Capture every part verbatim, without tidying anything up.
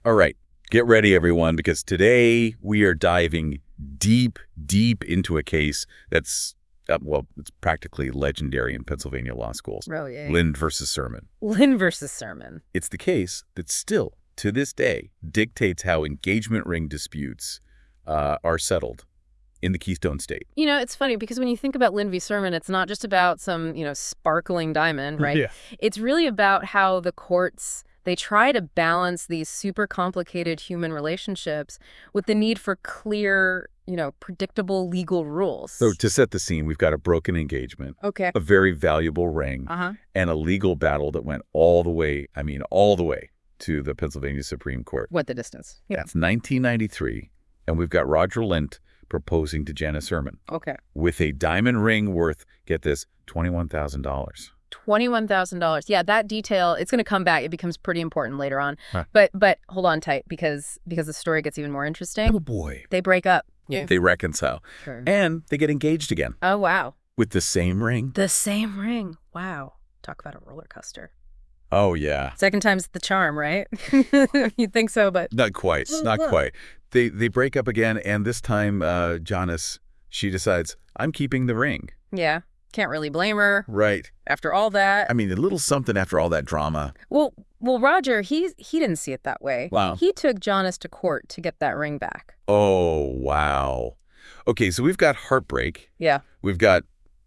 All right, get ready, everyone, because today we are diving deep, deep into a case that's, uh, well, it's practically legendary in Pennsylvania law schools. Oh, yeah. Lynn versus Sermon. Lynn versus Sermon. It's the case that still, to this day, dictates how engagement ring disputes uh, are settled in the Keystone State. You know, it's funny because when you think about Lynn v. Sermon, it's not just about some, you know, sparkling diamond, right? Yeah. It's really about how the courts, they try to balance these super complicated human relationships with the need for clear, you know, predictable legal rules. So to set the scene, we've got a broken engagement, Okay. a very valuable ring, Uh-huh. and a legal battle that went all the way, I mean, all the way to the Pennsylvania Supreme Court. What the distance? Yeah. It's nineteen ninety-three, and we've got Roger Lint proposing to Janice Sermon Okay. with a diamond ring worth, get this, twenty-one thousand dollars. twenty-one thousand dollars. Yeah, that detail, it's going to come back. It becomes pretty important later on. Huh. But but hold on tight because because the story gets even more interesting. Oh, boy. They break up. Yeah. They reconcile. Sure. And they get engaged again Oh, wow. with the same ring. The same ring. Wow. Talk about a roller coaster. Oh, yeah. Second time's the charm, right? You'd think so, but Not quite. Not quite. They they break up again, and this time, uh, Janice, she decides, I'm keeping the ring. yeah, can't really blame her Right. after all that. I mean, a little something after all that drama. well, well, Roger, he he didn't see it that way. Wow. He took Janice to court to get that ring back. Oh, wow. Okay, so we've got heartbreak. Yeah. We've got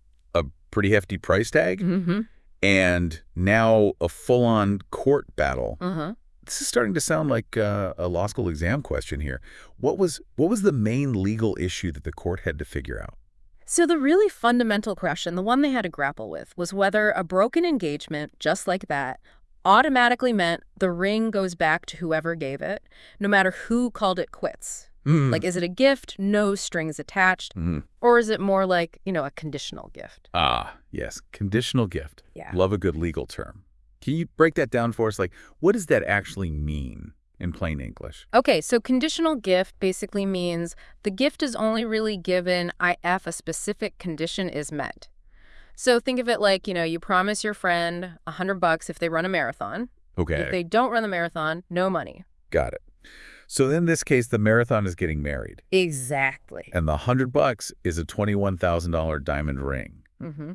a pretty hefty price tag, Mm-hmm. and now a full-on court battle. Mm-hmm. This is starting to sound like uh, a law school exam question here. What was what was the main legal issue that the court had to figure out? So the really fundamental question, the one they had to grapple with, was whether a broken engagement, just like that, automatically meant the ring goes back to whoever gave it, no matter who called it quits. Hmm. Like, is it a gift, no strings attached, Mhm. or is it more like, you know, a conditional gift? Ah, yes, conditional gift. Yeah. Love a good legal term. Can you break that down for us? Like, what does that actually mean in plain English? Okay, so conditional gift basically means the gift is only really given if a specific condition is met. So think of it like, you know, you promise your friend a hundred bucks if they run a marathon. Okay, If they don't run the marathon, no money. got it. So in this case, the marathon is getting married, Exactly. and the hundred bucks is a twenty-one thousand dollar diamond ring. Mm-hmm.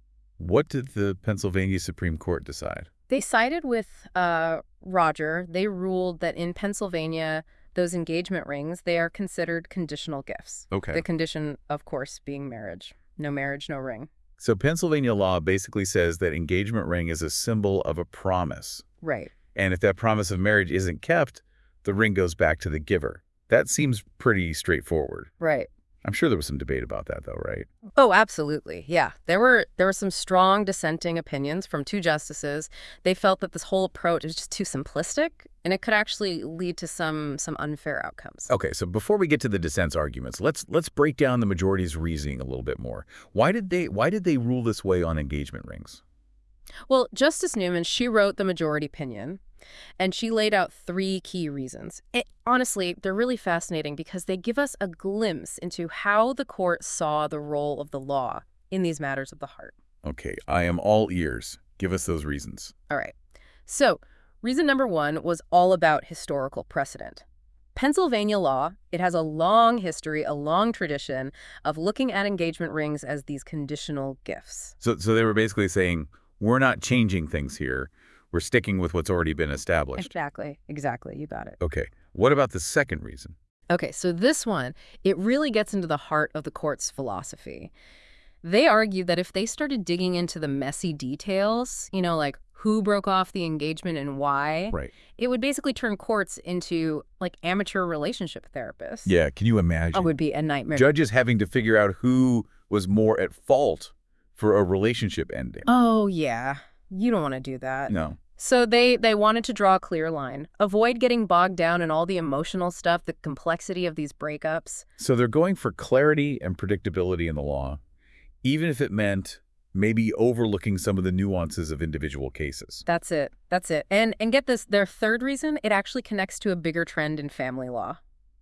What did the Pennsylvania Supreme Court decide? They sided with uh, Roger. They ruled that in Pennsylvania, those engagement rings, they are considered conditional gifts. Okay. The condition, of course, being marriage. No marriage, no ring. So Pennsylvania law basically says that engagement ring is a symbol of a promise. Right. And if that promise of marriage isn't kept, the ring goes back to the giver. That seems pretty straightforward. Right. I'm sure there was some debate about that, though, right? Oh, absolutely. Yeah. There were there were some strong dissenting opinions from two justices. They felt that this whole approach is just too simplistic, and it could actually lead to some some unfair outcomes. Okay, so before we get to the dissent's arguments, let's let's break down the majority's reasoning a little bit more. Why did they why did they rule this way on engagement rings? Well, Justice Newman, she wrote the majority opinion, and she laid out three key reasons. It, honestly, they're really fascinating because they give us a glimpse into how the court saw the role of the law in these matters of the heart. Okay, I am all ears. Give us those reasons. All right. So, reason number one was all about historical precedent. Pennsylvania law, it has a long history, a long tradition of looking at engagement rings as these conditional gifts. So so they were basically saying, we're not changing things here. We're sticking with what's already been established. Exactly. Exactly. You got it. Okay, what about the second reason? Okay, so this one, it really gets into the heart of the court's philosophy. They argue that if they started digging into the messy details, you know, like who broke off the engagement and why, Right. it would basically turn courts into like amateur relationship therapists. Yeah, can you imagine? It would be a nightmare. Judges having to figure out who was more at fault for a relationship ending. Oh, yeah. You don't want to do that. No. So they, they wanted to draw a clear line, avoid getting bogged down in all the emotional stuff, the complexity of these breakups. So they're going for clarity and predictability in the law, even if it meant maybe overlooking some of the nuances of individual cases. That's it. That's it. And and get this, their third reason, it actually connects to a bigger trend in family law.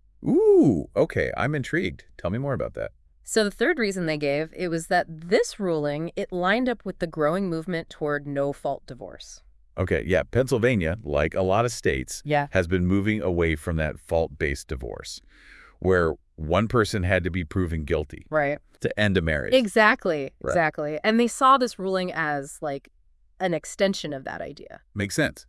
Ooh, okay, I'm intrigued. Tell me more about that. So the third reason they gave, it was that this ruling, it lined up with the growing movement toward no-fault divorce. Okay, yeah, Pennsylvania, like a lot of states, Yeah. has been moving away from that fault-based divorce, where one person had to be proven guilty Right. to end a marriage. Exactly. Right. Exactly. And they saw this ruling as like an extension of that idea. Makes sense.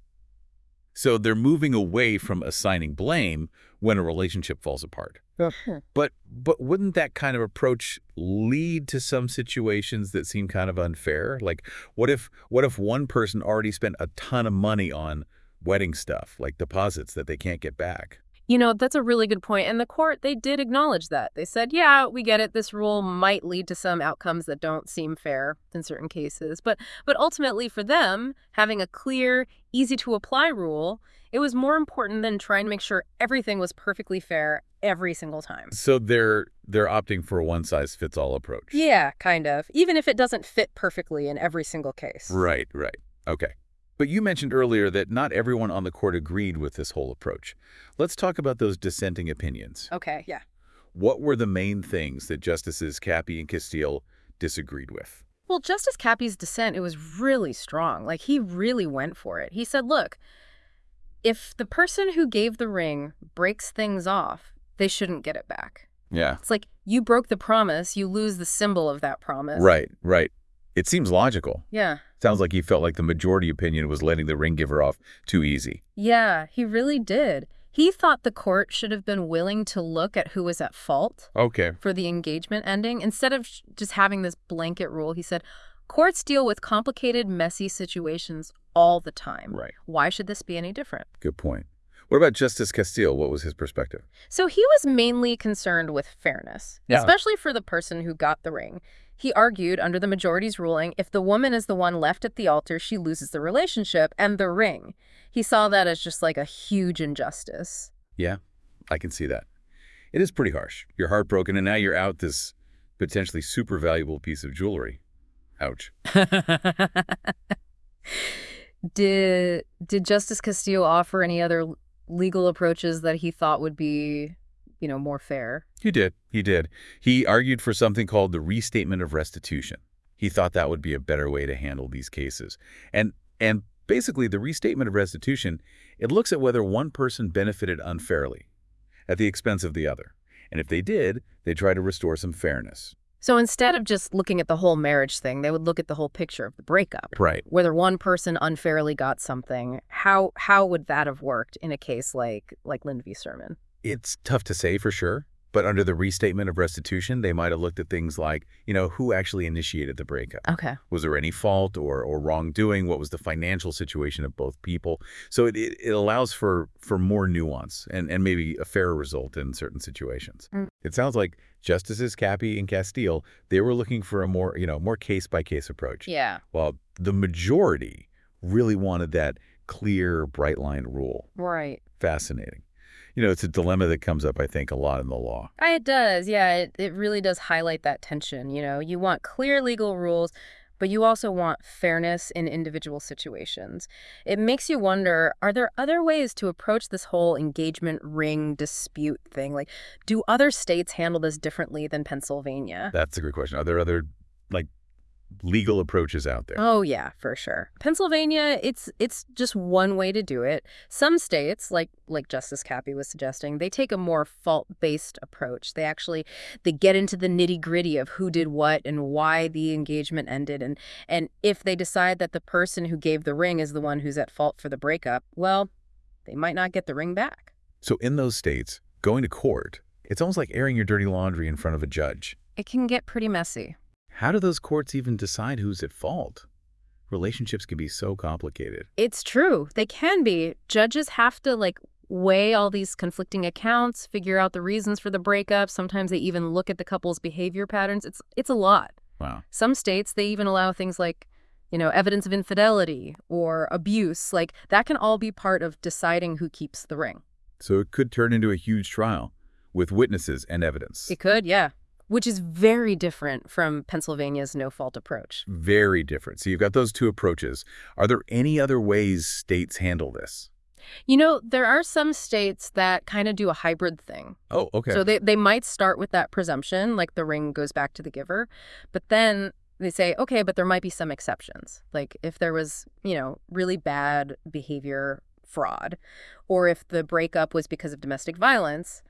So they're moving away from assigning blame when a relationship falls apart. But but wouldn't that kind of approach lead to some situations that seem kind of unfair? Like, what if what if one person already spent a ton of money on wedding stuff, like deposits that they can't get back? You know, that's a really good point. And the court, they did acknowledge that. They said, yeah, we get it. This rule might lead to some outcomes that don't seem fair in certain cases. But but ultimately for them, having a clear, easy to apply rule, it was more important than trying to make sure everything was perfectly fair every single time. So they're they're opting for a one-size-fits-all approach. Yeah, kind of. Even if it doesn't fit perfectly in every single case. Right, right. Okay. But you mentioned earlier that not everyone on the court agreed with this whole approach. Let's talk about those dissenting opinions. Okay, yeah. What were the main things that Justices Cappy and Castile disagreed with? Well, Justice Cappy's dissent, it was really strong. Like, he really went for it. He said, look, if the person who gave the ring breaks things off, they shouldn't get it back. Yeah. It's like, you broke the promise, you lose the symbol of that promise. Right, right. It seems logical. Yeah. Sounds like he felt like the majority opinion was letting the ring giver off too easy. Yeah, he really did. He thought the court should have been willing to look at who was at fault Okay. for the engagement ending. Instead of sh- just having this blanket rule, he said, courts deal with complicated, messy situations all the time. Right. Why should this be any different? Good point. What about Justice Castile? What was his perspective? So he was mainly concerned with fairness, Yeah. especially for the person who got the ring. He argued under the majority's ruling, if the woman is the one left at the altar, she loses the relationship and the ring. He saw that as just like a huge injustice. Yeah, I can see that. It is pretty harsh. You're heartbroken, and now you're out this potentially super valuable piece of jewelry. Ouch. Did did Justice Castillo offer any other legal approaches that he thought would be, you know, more fair? He did. He did. He argued for something called the restatement of restitution. He thought that would be a better way to handle these cases. And and basically, the restatement of restitution, it looks at whether one person benefited unfairly at the expense of the other. And if they did, they try to restore some fairness. So instead of just looking at the whole marriage thing, they would look at the whole picture of the breakup. Right. Whether one person unfairly got something, how how would that have worked in a case like like Lynn v. Sermon? It's tough to say for sure, but under the restatement of restitution, they might have looked at things like, you know, who actually initiated the breakup? Okay. Was there any fault or, or wrongdoing? What was the financial situation of both people? So it, it, it allows for, for more nuance and, and maybe a fairer result in certain situations. Mm. It sounds like Justices Cappy and Castile, they were looking for a more, you know, more case-by-case approach. Yeah. While the majority really wanted that clear, bright-line rule. Right. Fascinating. You know, it's a dilemma that comes up, I think, a lot in the law. It does. Yeah, it, it really does highlight that tension. You know, you want clear legal rules, but you also want fairness in individual situations. It makes you wonder, are there other ways to approach this whole engagement ring dispute thing? Like, do other states handle this differently than Pennsylvania? That's a great question. Are there other, like, legal approaches out there? Oh, yeah, for sure. Pennsylvania, it's it's just one way to do it. Some states, like like Justice Cappy was suggesting, they take a more fault-based approach. They actually they get into the nitty-gritty of who did what and why the engagement ended. And, and if they decide that the person who gave the ring is the one who's at fault for the breakup, well, they might not get the ring back. So in those states, going to court, it's almost like airing your dirty laundry in front of a judge. It can get pretty messy. How do those courts even decide who's at fault? Relationships can be so complicated. It's true. They can be. Judges have to, like, weigh all these conflicting accounts, figure out the reasons for the breakup. Sometimes they even look at the couple's behavior patterns. It's it's a lot. Wow. Some states, they even allow things like, you know, evidence of infidelity or abuse. Like, that can all be part of deciding who keeps the ring. So it could turn into a huge trial with witnesses and evidence. It could, yeah. Which is very different from Pennsylvania's no-fault approach. Very different. So you've got those two approaches. Are there any other ways states handle this? You know, there are some states that kind of do a hybrid thing. Oh, okay. So they, they might start with that presumption, like the ring goes back to the giver. But then They say, okay, but there might be some exceptions. Like if there was, you know, really bad behavior, fraud, or if the breakup was because of domestic violence,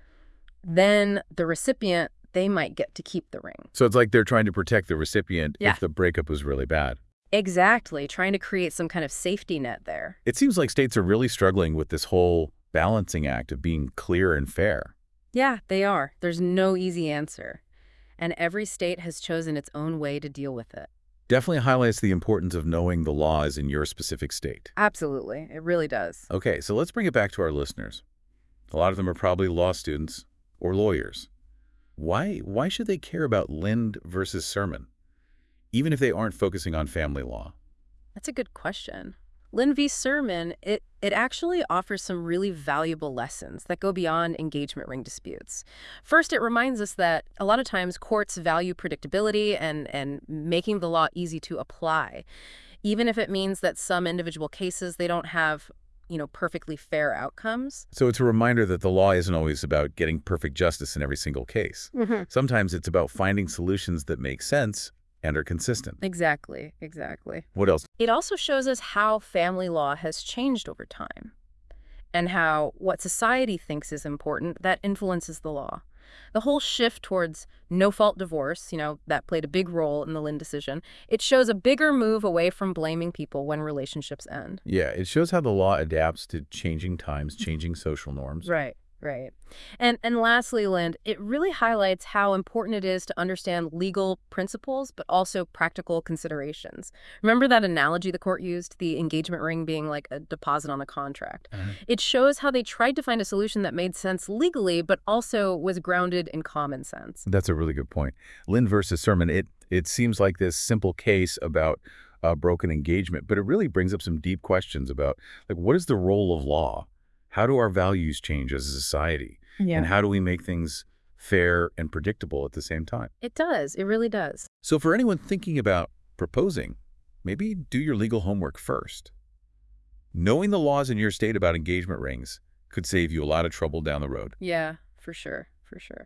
then the recipient, they might get to keep the ring. So it's like they're trying to protect the recipient Yeah. if the breakup was really bad. Exactly, trying to create some kind of safety net there. It seems like states are really struggling with this whole balancing act of being clear and fair. Yeah, they are. There's no easy answer. And every state has chosen its own way to deal with it. Definitely highlights the importance of knowing the laws in your specific state. Absolutely. It really does. Okay, so let's bring it back to our listeners. A lot of them are probably law students or lawyers. Why, why should they care about Lind versus Sermon, even if they aren't focusing on family law? That's a good question. Lind v. Sermon, it, it actually offers some really valuable lessons that go beyond engagement ring disputes. First, it reminds us that a lot of times courts value predictability and, and making the law easy to apply, even if it means that some individual cases, they don't have, you know, perfectly fair outcomes. So it's a reminder that the law isn't always about getting perfect justice in every single case. Mm-hmm. Sometimes it's about finding solutions that make sense and are consistent. Exactly, exactly. What else? It also shows us how family law has changed over time and how what society thinks is important, that influences the law. The whole shift towards no-fault divorce, you know, that played a big role in the Lind decision, it shows a bigger move away from blaming people when relationships end. Yeah, it shows how the law adapts to changing times, changing social norms. Right. Right. And and lastly, Lind, it really highlights how important it is to understand legal principles, but also practical considerations. Remember that analogy the court used, the engagement ring being like a deposit on a contract? Uh-huh. It shows how they tried to find a solution that made sense legally, but also was grounded in common sense. That's a really good point. Lind versus Sermon, it, it seems like this simple case about a broken engagement, but it really brings up some deep questions about, like, what is the role of law? How do our values change as a society? Yeah. And how do we make things fair and predictable at the same time? It does. It really does. So for anyone thinking about proposing, maybe do your legal homework first. Knowing the laws in your state about engagement rings could save you a lot of trouble down the road. Yeah, for sure. For sure.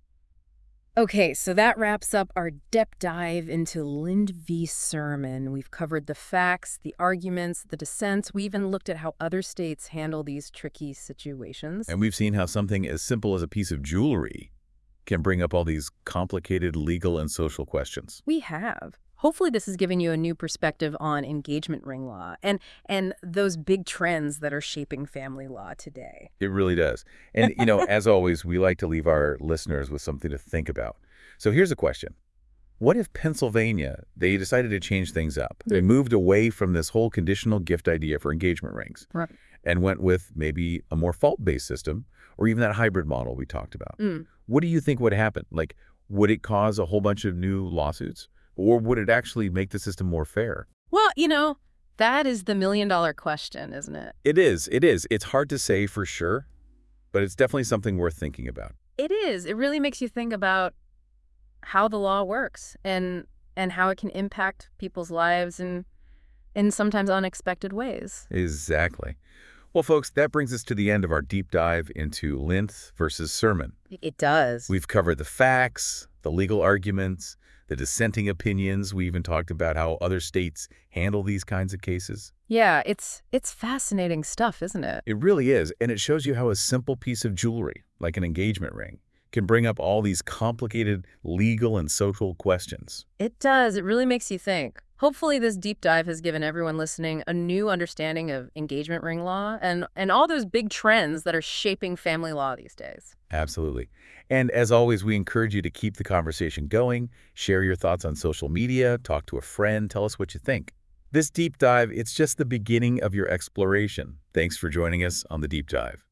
Okay, so that wraps up our depth dive into Lind v. Sermon. We've covered the facts, the arguments, the dissents. We even looked at how other states handle these tricky situations. And we've seen how something as simple as a piece of jewelry can bring up all these complicated legal and social questions. We have. Hopefully this has given you a new perspective on engagement ring law and, and those big trends that are shaping family law today. It really does. And, you know, as always, we like to leave our listeners with something to think about. So here's a question. What if Pennsylvania, they decided to change things up? They moved away from this whole conditional gift idea for engagement rings, Right. and went with maybe a more fault-based system or even that hybrid model we talked about. Mm. What do you think would happen? Like, would it cause a whole bunch of new lawsuits? Or would it actually make the system more fair? Well, you know, that is the million-dollar question, isn't it? It is. It is. It's hard to say for sure, but it's definitely something worth thinking about. It is. It really makes you think about how the law works and and how it can impact people's lives in in sometimes unexpected ways. Exactly. Well, folks, that brings us to the end of our deep dive into Lind versus Sermon. It does. We've covered the facts, the legal arguments, the dissenting opinions. We even talked about how other states handle these kinds of cases. Yeah, it's it's fascinating stuff, isn't it? It really is, and it shows you how a simple piece of jewelry, like an engagement ring, can bring up all these complicated legal and social questions. It does. It really makes you think. Hopefully this deep dive has given everyone listening a new understanding of engagement ring law and, and all those big trends that are shaping family law these days. Absolutely. And as always, we encourage you to keep the conversation going, share your thoughts on social media, talk to a friend, tell us what you think. This deep dive, it's just the beginning of your exploration. Thanks for joining us on the deep dive.